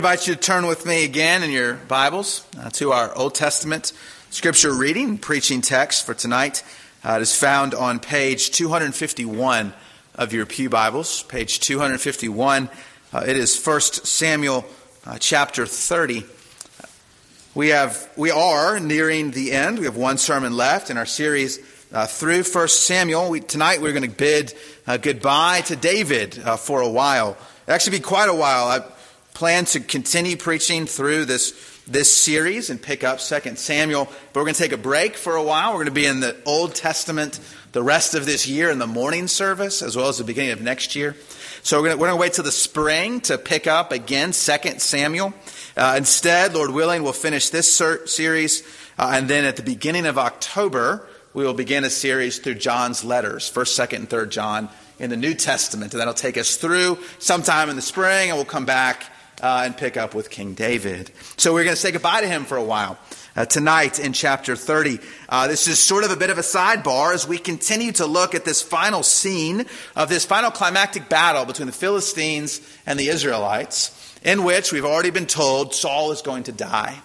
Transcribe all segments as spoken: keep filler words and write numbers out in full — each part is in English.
I invite you to turn with me again in your Bibles uh, to our Old Testament scripture reading and preaching text for tonight. Uh, it is found on page two fifty-one of your Pew Bibles, page two fifty-one. Uh, it is First Samuel uh, chapter thirty. We have, we are nearing the end. We have one sermon left in our series uh, through First Samuel. We, tonight we're going to bid uh, goodbye to David uh, for a while. It'll actually be quite a while. I plan to continue preaching through this this series and pick up Second Samuel, but we're going to take a break for a while. We're going to be in the Old Testament the rest of this year in the morning service, as well as the beginning of next year. So we're going to, we're going to wait till the spring to pick up again Second Samuel. Uh, instead, Lord willing, we'll finish this ser- series, uh, and then at the beginning of October, we will begin a series through John's letters, First, Second, and Third John in the New Testament, and that'll take us through sometime in the spring, and we'll come back Uh, and pick up with King David. So we're going to say goodbye to him for a while. Uh, tonight in chapter thirty, uh, this is sort of a bit of a sidebar as we continue to look at this final scene of this final climactic battle between the Philistines and the Israelites, in which we've already been told Saul is going to die.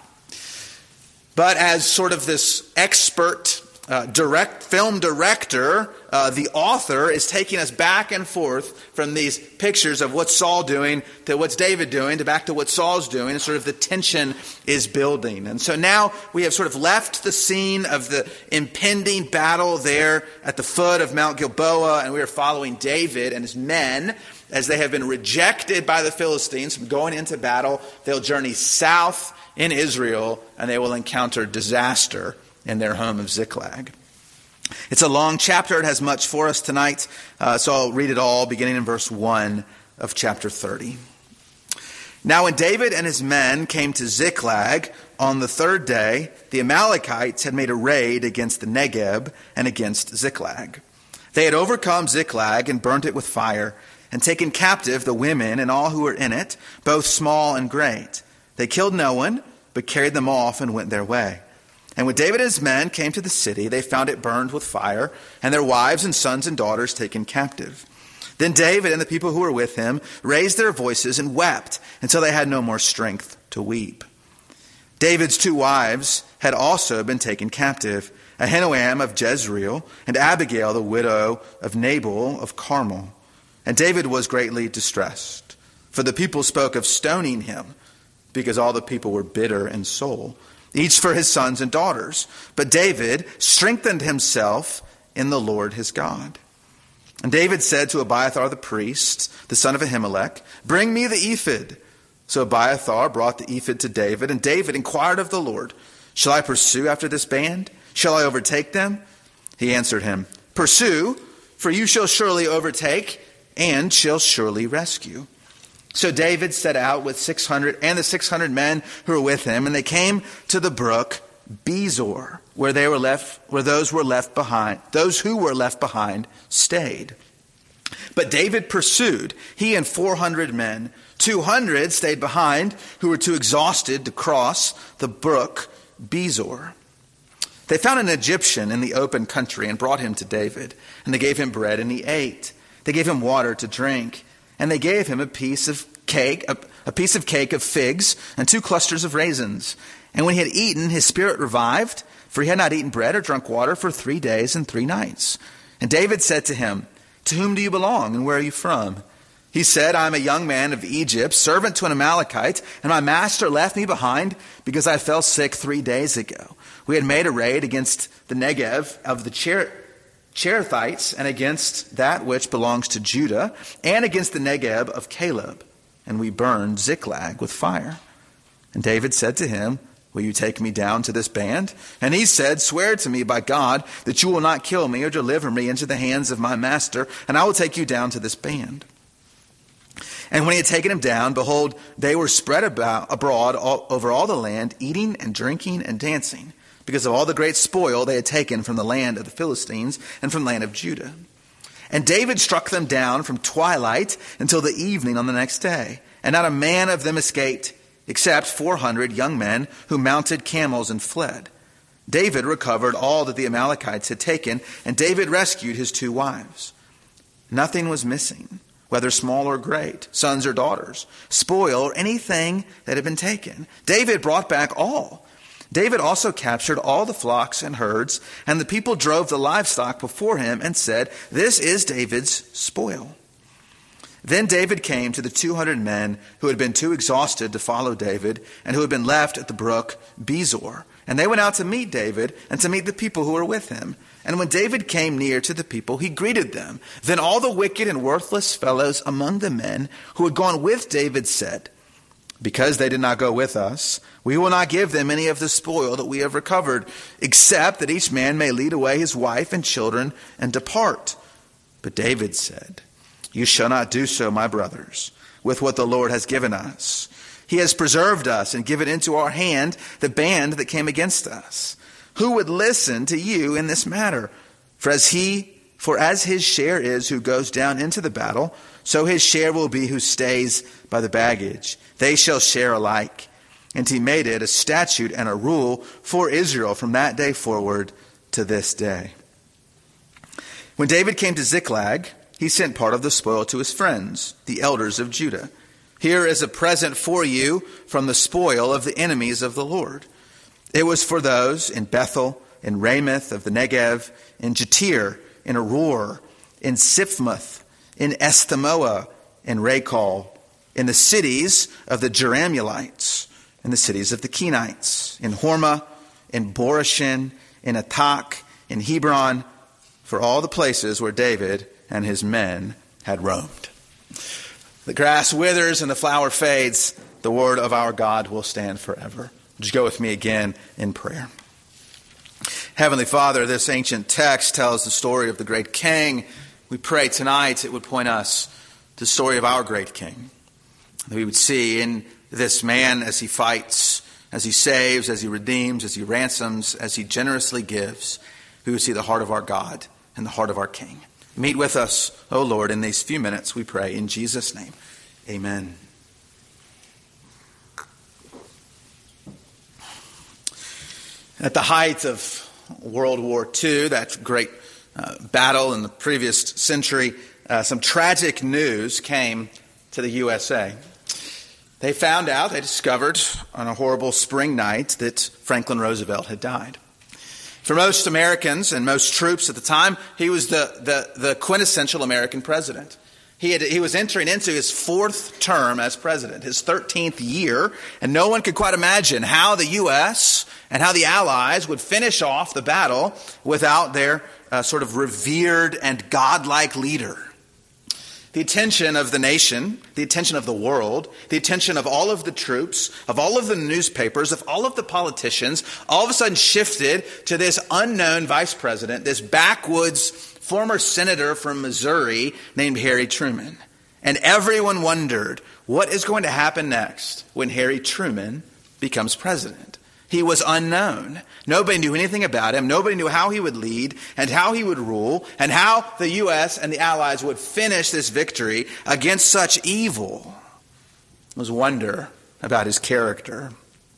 But as sort of this expert uh, direct film director, uh, the author is taking us back and forth from these pictures of what's Saul doing to what's David doing to back to what Saul's doing, and sort of the tension is building. And so now we have sort of left the scene of the impending battle there at the foot of Mount Gilboa, and we are following David and his men as they have been rejected by the Philistines from going into battle. They'll journey south in Israel, and they will encounter disaster in their home of Ziklag. It's a long chapter. It has much for us tonight. Uh, so I'll read it all, beginning in verse one of chapter thirty. Now when David and his men came to Ziklag on the third day, the Amalekites had made a raid against the Negeb and against Ziklag. They had overcome Ziklag and burnt it with fire, and taken captive the women and all who were in it, both small and great. They killed no one, but carried them off and went their way. And when David and his men came to the city, they found it burned with fire, and their wives and sons and daughters taken captive. Then David and the people who were with him raised their voices and wept until they had no more strength to weep. David's two wives had also been taken captive, Ahinoam of Jezreel and Abigail, the widow of Nabal of Carmel. And David was greatly distressed, for the people spoke of stoning him, because all the people were bitter in soul, each for his sons and daughters. But David strengthened himself in the Lord his God. And David said to Abiathar the priest, the son of Ahimelech, "Bring me the ephod." So Abiathar brought the ephod to David, and David inquired of the Lord, "Shall I pursue after this band? Shall I overtake them?" He answered him, "Pursue, for you shall surely overtake, and shall surely rescue." So David set out with six hundred and the six hundred men who were with him, and they came to the brook Bezor, where they were left, where those were left behind, those who were left behind stayed. But David pursued, he and four hundred men. Two hundred stayed behind, who were too exhausted to cross the brook Bezor. They found an Egyptian in the open country and brought him to David, and they gave him bread and he ate. They gave him water to drink. And they gave him a piece of cake, a, a piece of cake of figs, and two clusters of raisins. And when he had eaten, his spirit revived, for he had not eaten bread or drunk water for three days and three nights. And David said to him, "To whom do you belong, and where are you from?" He said, "I am a young man of Egypt, servant to an Amalekite, and my master left me behind because I fell sick three days ago. We had made a raid against the Negev of the Cher- Cherethites, and against that which belongs to Judah, and against the Negeb of Caleb. And we burned Ziklag with fire." And David said to him, "Will you take me down to this band?" And he said, "Swear to me by God that you will not kill me or deliver me into the hands of my master, and I will take you down to this band." And when he had taken him down, behold, they were spread about abroad all, over all the land, eating and drinking and dancing, because of all the great spoil they had taken from the land of the Philistines and from the land of Judah. And David struck them down from twilight until the evening on the next day, and not a man of them escaped, except four hundred young men who mounted camels and fled. David recovered all that the Amalekites had taken, and David rescued his two wives. Nothing was missing, whether small or great, sons or daughters, spoil or anything that had been taken. David brought back all. David also captured all the flocks and herds, and the people drove the livestock before him and said, "This is David's spoil." Then David came to the two hundred men who had been too exhausted to follow David and who had been left at the brook Bezor. And they went out to meet David and to meet the people who were with him. And when David came near to the people, he greeted them. Then all the wicked and worthless fellows among the men who had gone with David said, "Because they did not go with us, we will not give them any of the spoil that we have recovered, except that each man may lead away his wife and children and depart." But David said, "You shall not do so, my brothers, with what the Lord has given us. He has preserved us and given into our hand the band that came against us. Who would listen to you in this matter? For as he, for as his share is who goes down into the battle, so his share will be who stays by the baggage. They shall share alike." And he made it a statute and a rule for Israel from that day forward to this day. When David came to Ziklag, he sent part of the spoil to his friends, the elders of Judah. "Here is a present for you from the spoil of the enemies of the Lord." It was for those in Bethel, in Ramoth of the Negev, in Jatir, in Aror, in Siphmoth, in Eshtemoa, in Rachal, in the cities of the Jerahmeelites, in the cities of the Kenites, in Hormah, in Borashin, in Atak, in Hebron, for all the places where David and his men had roamed. The grass withers and the flower fades. The word of our God will stand forever. Would you go with me again in prayer? Heavenly Father, this ancient text tells the story of the great king. We pray tonight it would point us to the story of our great king. That we would see in this man as he fights, as he saves, as he redeems, as he ransoms, as he generously gives, we would see the heart of our God and the heart of our King. Meet with us, O Lord, in these few minutes, we pray. In Jesus' name, amen. At the height of World War Two, that great uh, battle in the previous century, uh, some tragic news came to the U S A. They found out, they discovered on a horrible spring night that Franklin Roosevelt had died. For most Americans and most troops at the time, he was the, the, the quintessential American president. He, had, he was entering into his fourth term as president, his thirteenth year, and no one could quite imagine how the U S and how the Allies would finish off the battle without their uh, sort of revered and godlike leader. The attention of the nation, the attention of the world, the attention of all of the troops, of all of the newspapers, of all of the politicians, all of a sudden shifted to this unknown vice president, this backwoods former senator from Missouri named Harry Truman. And everyone wondered, what is going to happen next when Harry Truman becomes president? He was unknown. Nobody knew anything about him. Nobody knew how he would lead and how he would rule and how the U S and the Allies would finish this victory against such evil. There was wonder about his character.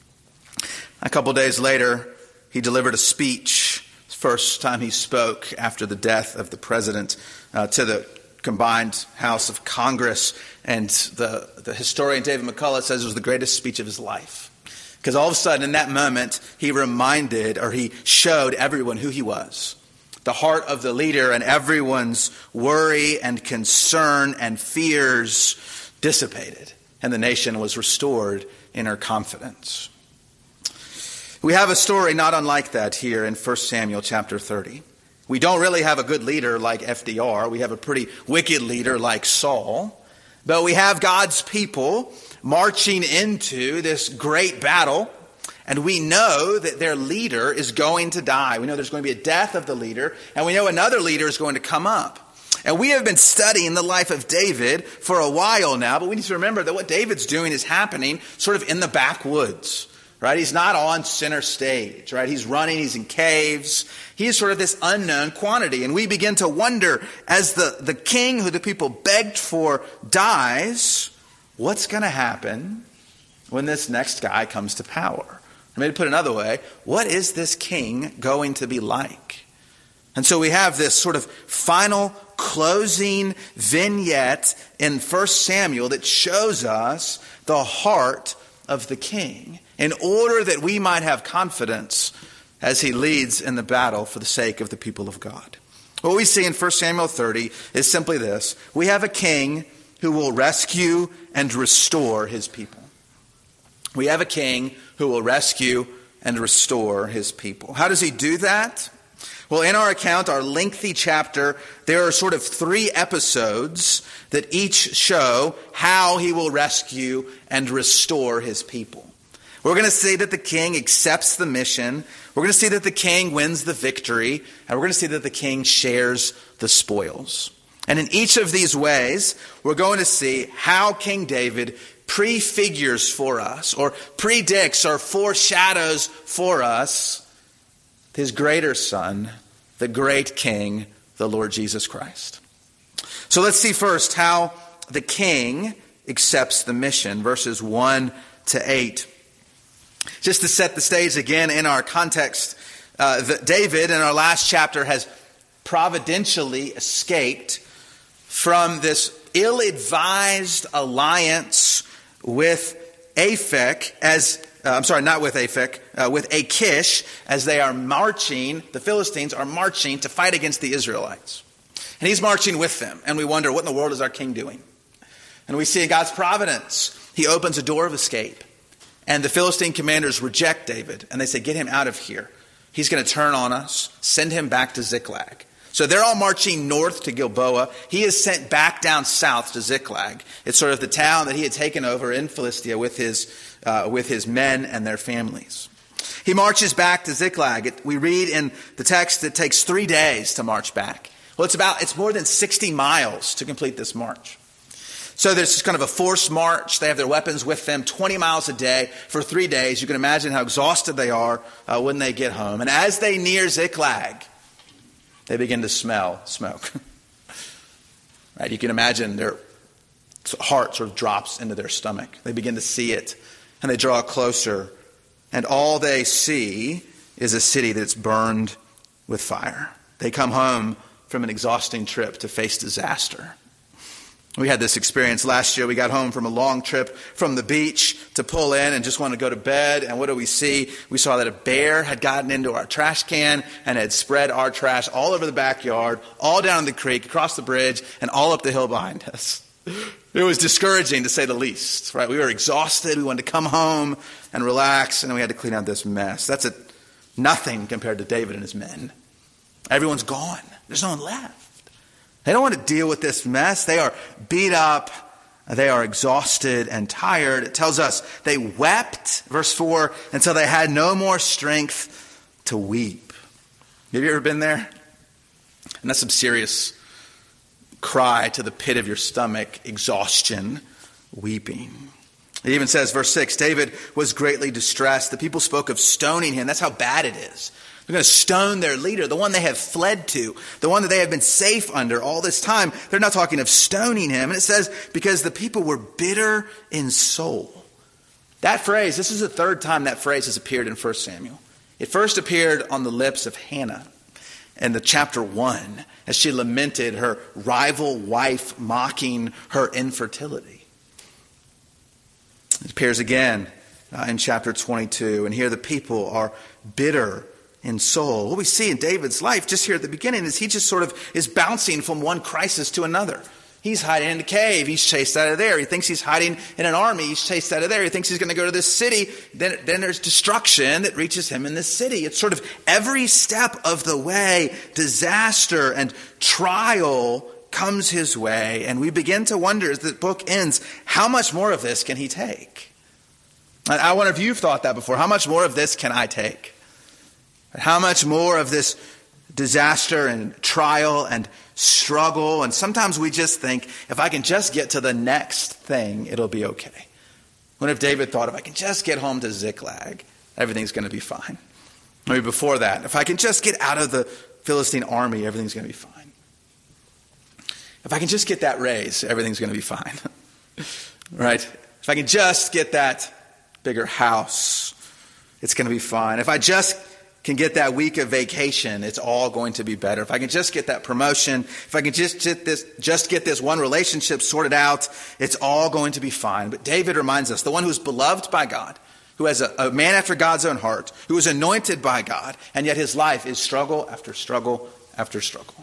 A couple days later, he delivered a speech. First time he spoke after the death of the president uh, to the combined House of Congress. And the, the historian David McCullough says it was the greatest speech of his life. Because all of a sudden in that moment, he reminded or he showed everyone who he was. The heart of the leader, and everyone's worry and concern and fears dissipated. And the nation was restored in her confidence. We have a story not unlike that here in First Samuel chapter thirty. We don't really have a good leader like F D R. We have a pretty wicked leader like Saul. But we have God's people marching into this great battle, and we know that their leader is going to die. We know there's going to be a death of the leader, and we know another leader is going to come up. And we have been studying the life of David for a while now, but we need to remember that what David's doing is happening sort of in the backwoods. Right? He's not on center stage, right? He's running, he's in caves. He's sort of this unknown quantity. And we begin to wonder, as the, the king who the people begged for dies, what's going to happen when this next guy comes to power? Or maybe put another way, what is this king going to be like? And so we have this sort of final closing vignette in First Samuel that shows us the heart of the king, in order that we might have confidence as he leads in the battle for the sake of the people of God. What we see in First Samuel thirty is simply this. We have a king who will rescue and restore his people. We have a king who will rescue and restore his people. How does he do that? Well, in our account, our lengthy chapter, there are sort of three episodes that each show how he will rescue and restore his people. We're going to see that the king accepts the mission. We're going to see that the king wins the victory. And we're going to see that the king shares the spoils. And in each of these ways, we're going to see how King David prefigures for us, or predicts or foreshadows for us, his greater son, the great king, the Lord Jesus Christ. So let's see first how the king accepts the mission, verses one to eight. Just to set the stage again in our context, uh, the, David in our last chapter has providentially escaped from this ill-advised alliance with Aphek as Uh, I'm sorry, not with Aphek, uh, with Achish, as they are marching, the Philistines are marching to fight against the Israelites. And he's marching with them. And we wonder, what in the world is our king doing? And we see in God's providence, he opens a door of escape. And the Philistine commanders reject David. And they say, get him out of here. He's going to turn on us. Send him back to Ziklag. So they're all marching north to Gilboa. He is sent back down south to Ziklag. It's sort of the town that he had taken over in Philistia with his uh, with his men and their families. He marches back to Ziklag. It, we read in the text it takes three days to march back. Well, it's about it's more than sixty miles to complete this march. So there's kind of a forced march. They have their weapons with them, twenty miles a day for three days. You can imagine how exhausted they are uh, when they get home. And as they near Ziklag, they begin to smell smoke. Right? You can imagine their heart sort of drops into their stomach. They begin to see it, and they draw closer. And all they see is a city that's burned with fire. They come home from an exhausting trip to face disaster. We had this experience last year. We got home from a long trip from the beach to pull in and just want to go to bed. And what do we see? We saw that a bear had gotten into our trash can and had spread our trash all over the backyard, all down the creek, across the bridge, and all up the hill behind us. It was discouraging, to say the least. Right? We were exhausted. We wanted to come home and relax, and we had to clean out this mess. That's a, nothing compared to David and his men. Everyone's gone. There's no one left. They don't want to deal with this mess. They are beat up. They are exhausted and tired. It tells us they wept, verse four, until they had no more strength to weep. Have you ever been there? And that's some serious cry to the pit of your stomach, exhaustion, weeping. It even says, verse six, David was greatly distressed. The people spoke of stoning him. That's how bad it is. They're going to stone their leader, the one they have fled to, the one that they have been safe under all this time. They're not talking of stoning him. And it says, because the people were bitter in soul. That phrase, this is the third time that phrase has appeared in First Samuel. It first appeared on the lips of Hannah in the chapter one, as she lamented her rival wife mocking her infertility. It appears again uh, in chapter twenty-two. And here the people are bitter in soul. What we see in David's life just here at the beginning is he just sort of is bouncing from one crisis to another. He's hiding in a cave. He's chased out of there. He thinks he's hiding in an army. He's chased out of there. He thinks he's going to go to this city. Then, then there's destruction that reaches him in this city. It's sort of every step of the way, disaster and trial comes his way. And we begin to wonder, as the book ends, how much more of this can he take? I wonder if you've thought that before. How much more of this can I take? How much more of this disaster and trial and struggle? And sometimes we just think, if I can just get to the next thing, it'll be okay. What if David thought, if I can just get home to Ziklag, everything's going to be fine? Maybe before that, if I can just get out of the Philistine army, everything's going to be fine. If I can just get that raise, everything's going to be fine. Right? If I can just get that bigger house, it's going to be fine. If I just can get that week of vacation, it's all going to be better. If I can just get that promotion, if I can just get this, just get this one relationship sorted out, it's all going to be fine. But David reminds us, the one who is beloved by God, who has a, a man after God's own heart, who is anointed by God, and yet his life is struggle after struggle after struggle.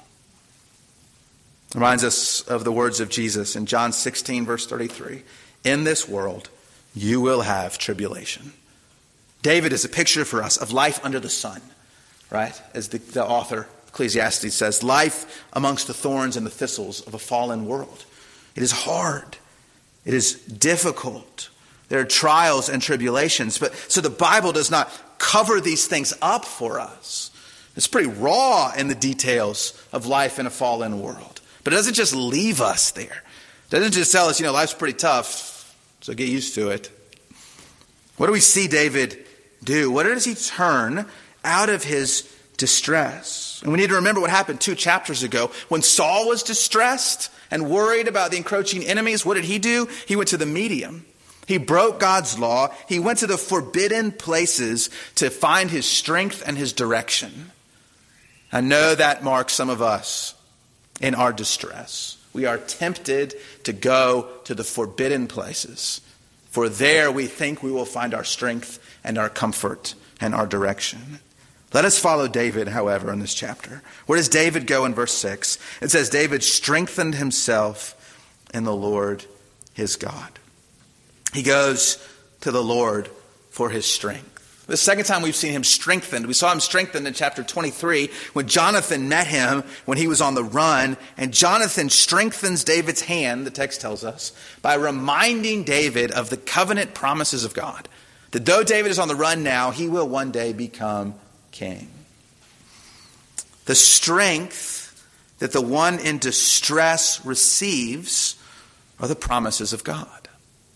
Reminds us of the words of Jesus in John sixteen, verse thirty-three. In this world, you will have tribulation. David is a picture for us of life under the sun, right? As the, the author, Ecclesiastes, says, life amongst the thorns and the thistles of a fallen world. It is hard. It is difficult. There are trials and tribulations. But so the Bible does not cover these things up for us. It's pretty raw in the details of life in a fallen world. But it doesn't just leave us there. It doesn't just tell us, you know, life's pretty tough, so get used to it. What do we see David do? What does he turn out of his distress? And we need to remember what happened two chapters ago. When Saul was distressed and worried about the encroaching enemies, what did he do? He went to the medium. He broke God's law. He went to the forbidden places to find his strength and his direction. I know that marks some of us in our distress. We are tempted to go to the forbidden places. For there we think we will find our strength and our comfort and our direction. Let us follow David, however, in this chapter. Where does David go in verse six? It says, David strengthened himself in the Lord his God. He goes to the Lord for his strength. The second time we've seen him strengthened, we saw him strengthened in chapter twenty-three when Jonathan met him when he was on the run. And Jonathan strengthens David's hand, the text tells us, by reminding David of the covenant promises of God. That though David is on the run now, he will one day become king. The strength that the one in distress receives are the promises of God.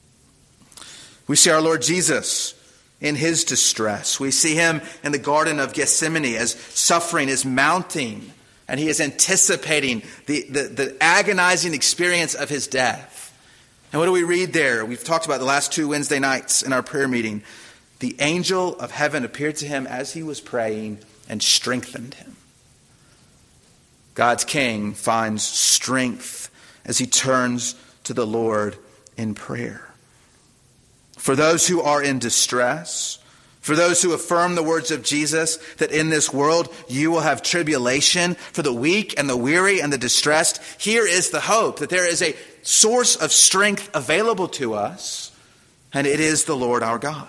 We see our Lord Jesus in his distress. We see him in the Garden of Gethsemane as suffering is mounting and he is anticipating the, the, the agonizing experience of his death. And what do we read there? We've talked about the last two Wednesday nights in our prayer meeting. The angel of heaven appeared to him as he was praying and strengthened him. God's king finds strength as he turns to the Lord in prayer. For those who are in distress, for those who affirm the words of Jesus that in this world you will have tribulation, for the weak and the weary and the distressed, here is the hope that there is a source of strength available to us, and it is the Lord our God.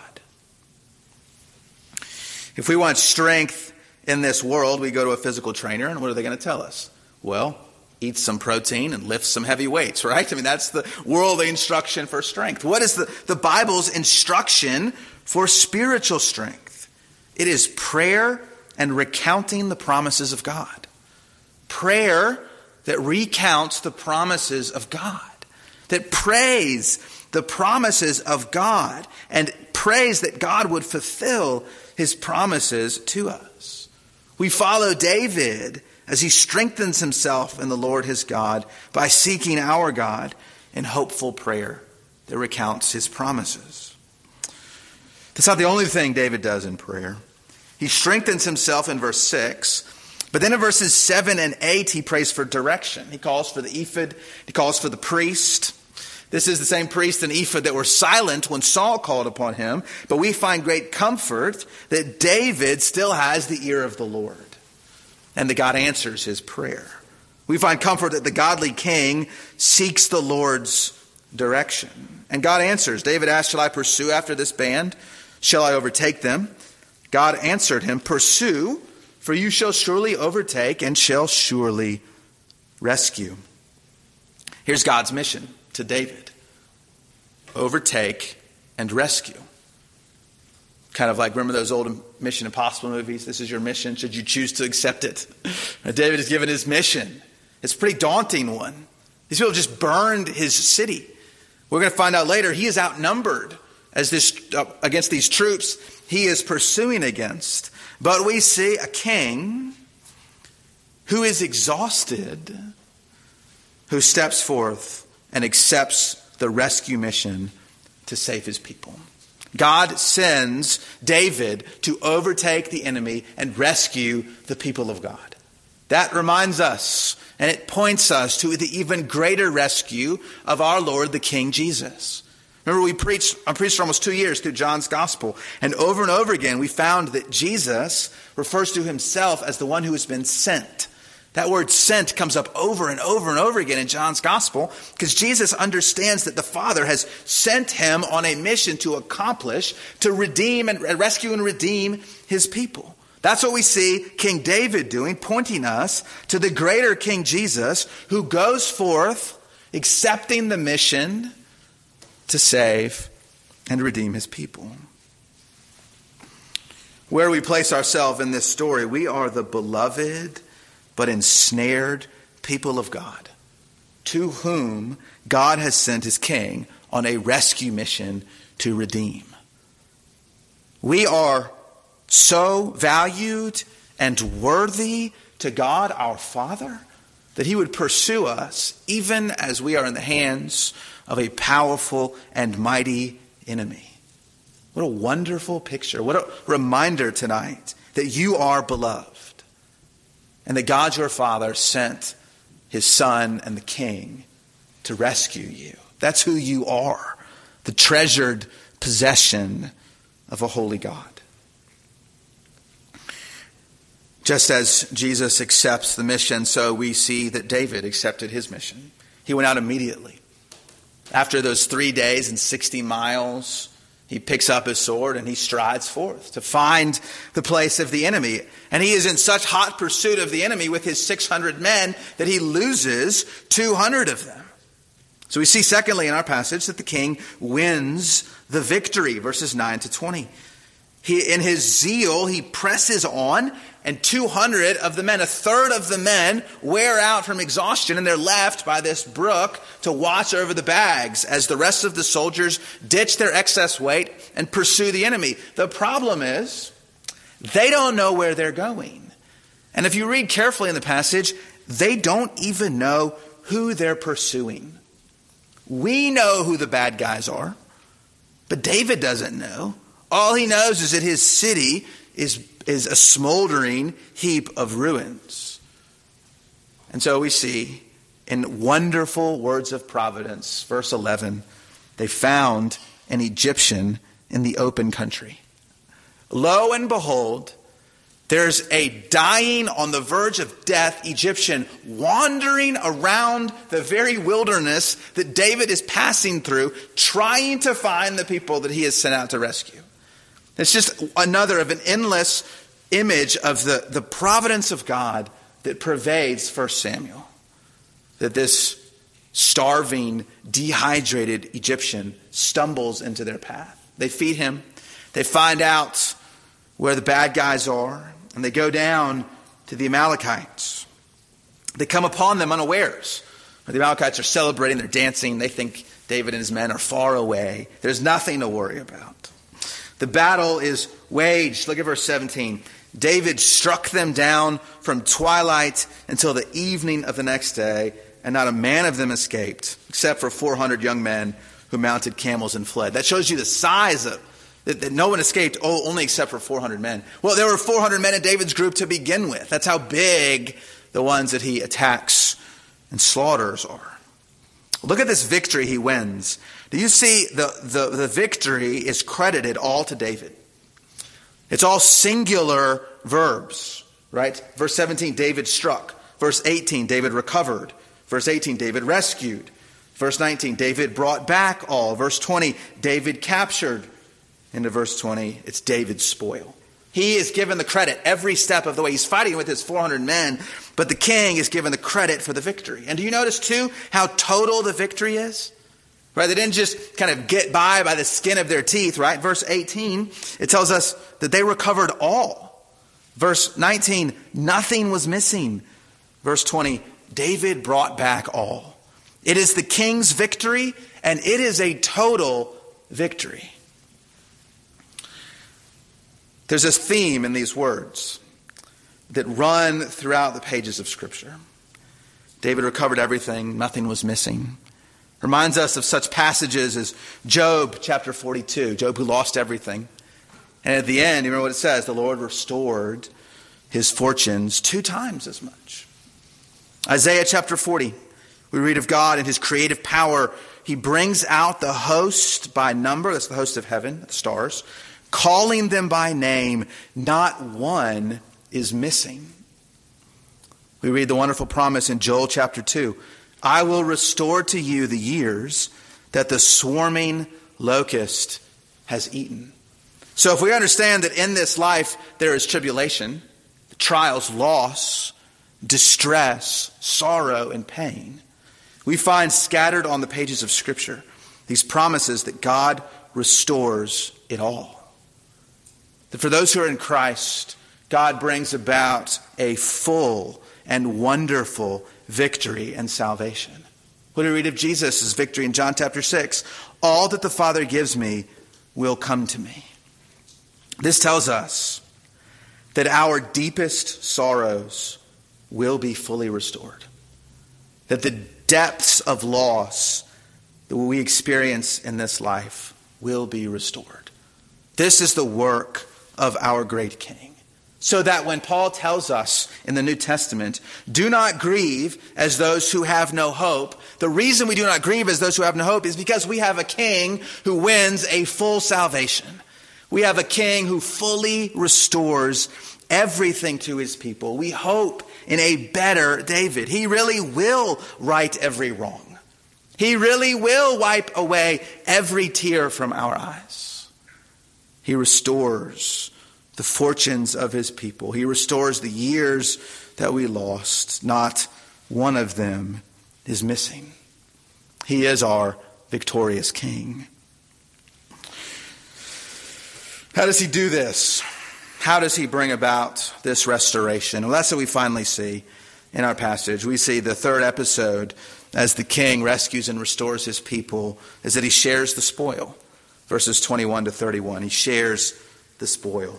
If we want strength in this world, we go to a physical trainer, and what are they going to tell us? Well, eat some protein and lift some heavy weights, right? I mean, that's the worldly instruction for strength. What is the, the Bible's instruction for spiritual strength? It is prayer and recounting the promises of God. Prayer that recounts the promises of God, that prays the promises of God and prays that God would fulfill his promises to us. We follow David as he strengthens himself in the Lord his God by seeking our God in hopeful prayer that recounts his promises. That's not the only thing David does in prayer. He strengthens himself in verse six, but then in verses seven and eight he prays for direction. He calls for the ephod, he calls for the priest. This is the same priest and ephod that were silent when Saul called upon him, but we find great comfort that David still has the ear of the Lord. And that God answers his prayer. We find comfort that the godly king seeks the Lord's direction. And God answers. David asked, shall I pursue after this band? Shall I overtake them? God answered him, pursue, for you shall surely overtake and shall surely rescue. Here's God's mission to David. Overtake and rescue. Kind of like, remember those old Mission Impossible movies? This is your mission. Should you choose to accept it? David is given his mission. It's a pretty daunting one. These people just burned his city. We're going to find out later he is outnumbered as this uh, against these troops he is pursuing against. But we see a king who is exhausted, who steps forth and accepts the rescue mission to save his people. God sends David to overtake the enemy and rescue the people of God. That reminds us, and it points us to the even greater rescue of our Lord, the King Jesus. Remember, we preached, I preached for almost two years through John's gospel. And over and over again, we found that Jesus refers to himself as the one who has been sent. That word sent comes up over and over and over again in John's gospel because Jesus understands that the Father has sent him on a mission to accomplish, to redeem and rescue and redeem his people. That's what we see King David doing, pointing us to the greater King Jesus who goes forth accepting the mission to save and redeem his people. Where we place ourselves in this story, we are the beloved but ensnared people of God, to whom God has sent his King on a rescue mission to redeem. We are so valued and worthy to God our Father that he would pursue us even as we are in the hands of a powerful and mighty enemy. What a wonderful picture. What a reminder tonight that you are beloved. And that God your Father sent his Son and the King to rescue you. That's who you are. The treasured possession of a holy God. Just as Jesus accepts the mission, so we see that David accepted his mission. He went out immediately. After those three days and sixty miles, he picks up his sword and he strides forth to find the place of the enemy. And he is in such hot pursuit of the enemy with his six hundred men that he loses two hundred of them. So we see secondly in our passage that the king wins the victory, verses nine to twenty. He, in his zeal, he presses on, and two hundred of the men, a third of the men, wear out from exhaustion, and they're left by this brook to watch over the bags as the rest of the soldiers ditch their excess weight and pursue the enemy. The problem is, they don't know where they're going. And if you read carefully in the passage, they don't even know who they're pursuing. We know who the bad guys are, but David doesn't know. All he knows is that his city is, is a smoldering heap of ruins. And so we see in wonderful words of providence, verse eleven, they found an Egyptian in the open country. Lo and behold, there's a dying on the verge of death Egyptian wandering around the very wilderness that David is passing through, trying to find the people that he has sent out to rescue. It's just another of an endless image of the, the providence of God that pervades First Samuel. That this starving, dehydrated Egyptian stumbles into their path. They feed him. They find out where the bad guys are. And they go down to the Amalekites. They come upon them unawares. The Amalekites are celebrating. They're dancing. They think David and his men are far away. There's nothing to worry about. The battle is waged. Look at verse seventeen. David struck them down from twilight until the evening of the next day, and not a man of them escaped, except for four hundred young men who mounted camels and fled. That shows you the size of that, that no one escaped, oh, only except for four hundred men. Well, there were four hundred men in David's group to begin with. That's how big the ones that he attacks and slaughters are. Look at this victory he wins. Do you see the, the, the victory is credited all to David? It's all singular verbs, right? Verse seventeen, David struck. Verse eighteen, David recovered. Verse eighteen, David rescued. Verse nineteen, David brought back all. Verse twenty, David captured. Into verse twenty, it's David's spoil. He is given the credit every step of the way. He's fighting with his four hundred men, but the king is given the credit for the victory. And do you notice too how total the victory is? Right? They didn't just kind of get by by the skin of their teeth, right? Verse eighteen, it tells us that they recovered all. Verse nineteen, nothing was missing. Verse twenty, David brought back all. It is the king's victory, and it is a total victory. There's this theme in these words that run throughout the pages of Scripture. David recovered everything. Nothing was missing. Reminds us of such passages as Job chapter forty-two, Job who lost everything. And at the end, you remember what it says, the Lord restored his fortunes two times as much. Isaiah chapter forty, we read of God and his creative power. He brings out the host by number, that's the host of heaven, the stars, calling them by name. Not one is missing. We read the wonderful promise in Joel chapter two. I will restore to you the years that the swarming locust has eaten. So if we understand that in this life there is tribulation, trials, loss, distress, sorrow, and pain, we find scattered on the pages of Scripture these promises that God restores it all. That for those who are in Christ, God brings about a full and wonderful victory and salvation. What do we read of Jesus' victory in John chapter six? All that the Father gives me will come to me. This tells us that our deepest sorrows will be fully restored. That the depths of loss that we experience in this life will be restored. This is the work of our great King. So that when Paul tells us in the New Testament, do not grieve as those who have no hope, the reason we do not grieve as those who have no hope is because we have a King who wins a full salvation. We have a King who fully restores everything to his people. We hope in a better David. He really will right every wrong. He really will wipe away every tear from our eyes. He restores the fortunes of his people. He restores the years that we lost. Not one of them is missing. He is our victorious King. How does he do this? How does he bring about this restoration? Well, that's what we finally see in our passage. We see the third episode as the king rescues and restores his people is that he shares the spoil. Verses twenty-one to thirty-one. He shares the spoil.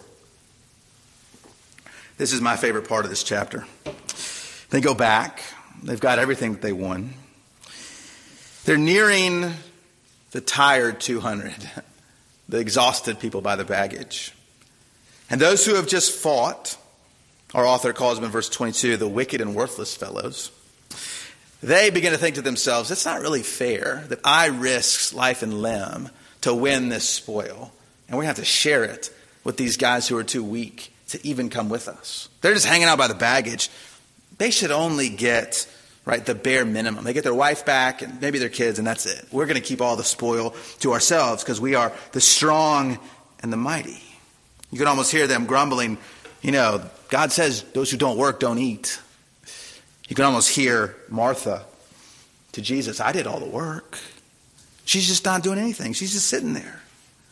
This is my favorite part of this chapter. They go back. They've got everything that they won. They're nearing the tired two hundred. The exhausted people by the baggage. And those who have just fought, our author calls them in verse twenty-two, the wicked and worthless fellows. They begin to think to themselves, it's not really fair that I risk life and limb to win this spoil. And we have to share it with these guys who are too weak to even come with us. They're just hanging out by the baggage. They should only get, right, the bare minimum. They get their wife back and maybe their kids, and that's it. We're going to keep all the spoil to ourselves because we are the strong and the mighty. You can almost hear them grumbling, you know, God says those who don't work don't eat. You can almost hear Martha to Jesus, I did all the work. She's just not doing anything. She's just sitting there.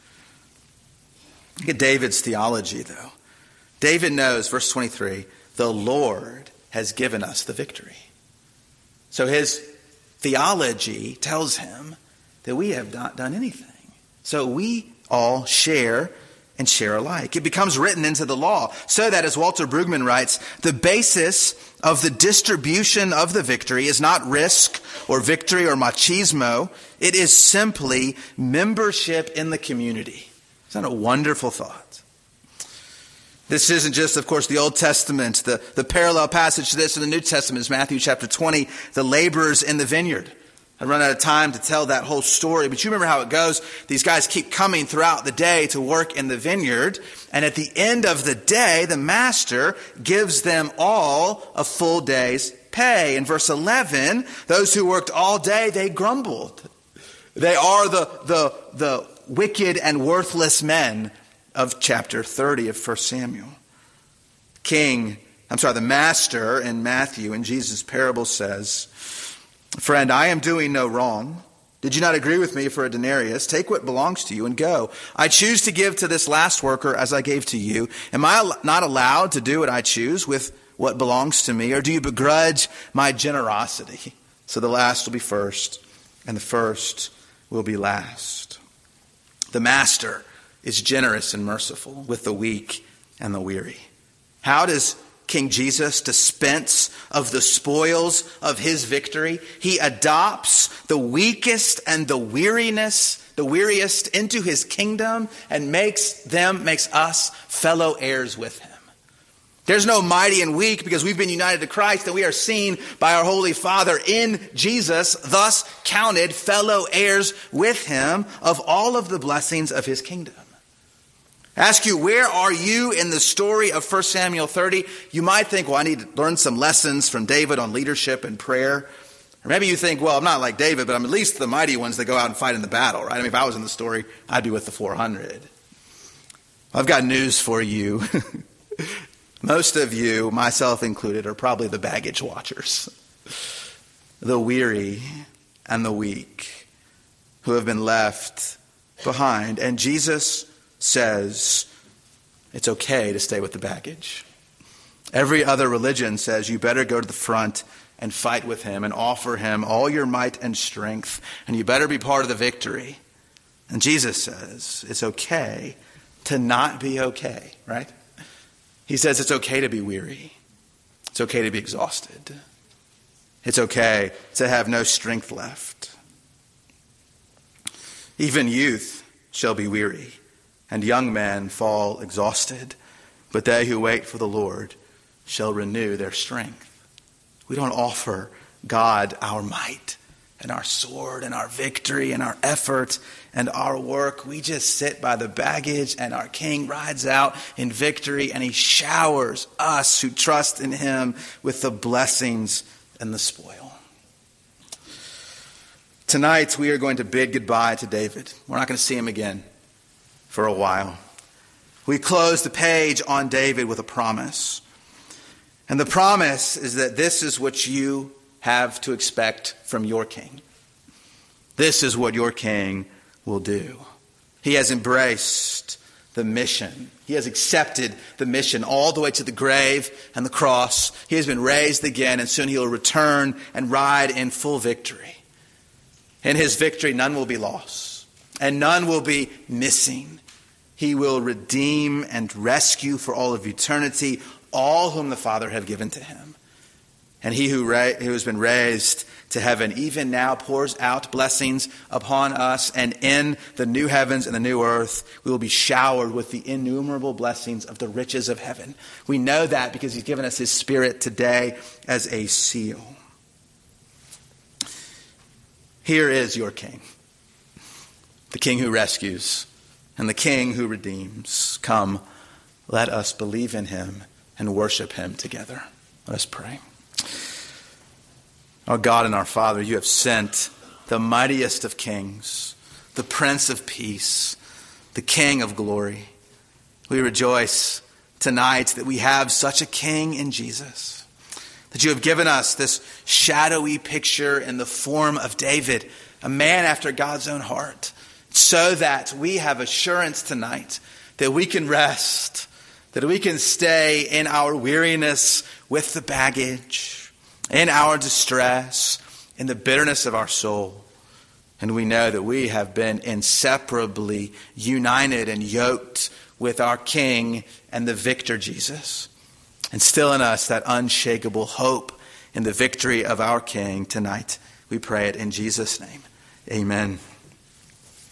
Look at David's theology, though. David knows, verse twenty-three, the Lord has given us the victory. So his theology tells him that we have not done anything. So we all share and share alike. It becomes written into the law so that, as Walter Brueggemann writes, the basis of the distribution of the victory is not risk or victory or machismo. It is simply membership in the community. Isn't that a wonderful thought? This isn't just, of course, the Old Testament. The, the parallel passage to this in the New Testament is Matthew chapter twenty, the laborers in the vineyard. I run out of time to tell that whole story, but you remember how it goes. These guys keep coming throughout the day to work in the vineyard, and at the end of the day, the master gives them all a full day's pay. In verse eleven, those who worked all day, they grumbled. They are the, the, the wicked and worthless men of chapter thirty of First Samuel. King, I'm sorry, the master in Matthew in Jesus' parable says, friend, I am doing no wrong. Did you not agree with me for a denarius? Take what belongs to you and go. I choose to give to this last worker as I gave to you. Am I not allowed to do what I choose with what belongs to me? Or do you begrudge my generosity? So the last will be first, and the first will be last. The master is generous and merciful with the weak and the weary. How does King Jesus dispense of the spoils of his victory. He adopts the weakest and the weariness, the weariest into his kingdom and makes them, makes us fellow heirs with him. There's no mighty and weak because we've been united to Christ and we are seen by our Holy Father in Jesus, thus counted fellow heirs with him of all of the blessings of his kingdom. Ask you, where are you in the story of First Samuel thirty? You might think, well, I need to learn some lessons from David on leadership and prayer. Or maybe you think, well, I'm not like David, but I'm at least the mighty ones that go out and fight in the battle, right? I mean, if I was in the story, I'd be with the four hundred. I've got news for you. Most of you, myself included, are probably the baggage watchers. The weary and the weak who have been left behind. And Jesus says it's okay to stay with the baggage. Every other religion says you better go to the front and fight with him and offer him all your might and strength, and you better be part of the victory. And Jesus says it's okay to not be okay, right? He says it's okay to be weary. It's okay to be exhausted. It's okay to have no strength left. Even youth shall be weary, and young men fall exhausted, but they who wait for the Lord shall renew their strength. We don't offer God our might and our sword and our victory and our effort and our work. We just sit by the baggage and our King rides out in victory and he showers us who trust in him with the blessings and the spoil. Tonight we are going to bid goodbye to David. We're not going to see him again for a while. We close the page on David with a promise. And the promise is that this is what you have to expect from your king. This is what your king will do. He has embraced the mission. He has accepted the mission all the way to the grave and the cross. He has been raised again, and soon he will return and ride in full victory. In his victory, none will be lost, and none will be missing. He will redeem and rescue for all of eternity all whom the Father have given to him. And he who, ra- who has been raised to heaven even now pours out blessings upon us, and in the new heavens and the new earth we will be showered with the innumerable blessings of the riches of heaven. We know that because he's given us his Spirit today as a seal. Here is your King, the King who rescues and the King who redeems. Come, let us believe in him and worship him together. Let us pray. Our God and our Father, you have sent the mightiest of kings, the Prince of Peace, the King of glory. We rejoice tonight that we have such a King in Jesus, that you have given us this shadowy picture in the form of David, a man after God's own heart, so that we have assurance tonight that we can rest, that we can stay in our weariness with the baggage, in our distress, in the bitterness of our soul. And we know that we have been inseparably united and yoked with our King and the victor Jesus. And still in us that unshakable hope in the victory of our King tonight. We pray it in Jesus' name. Amen.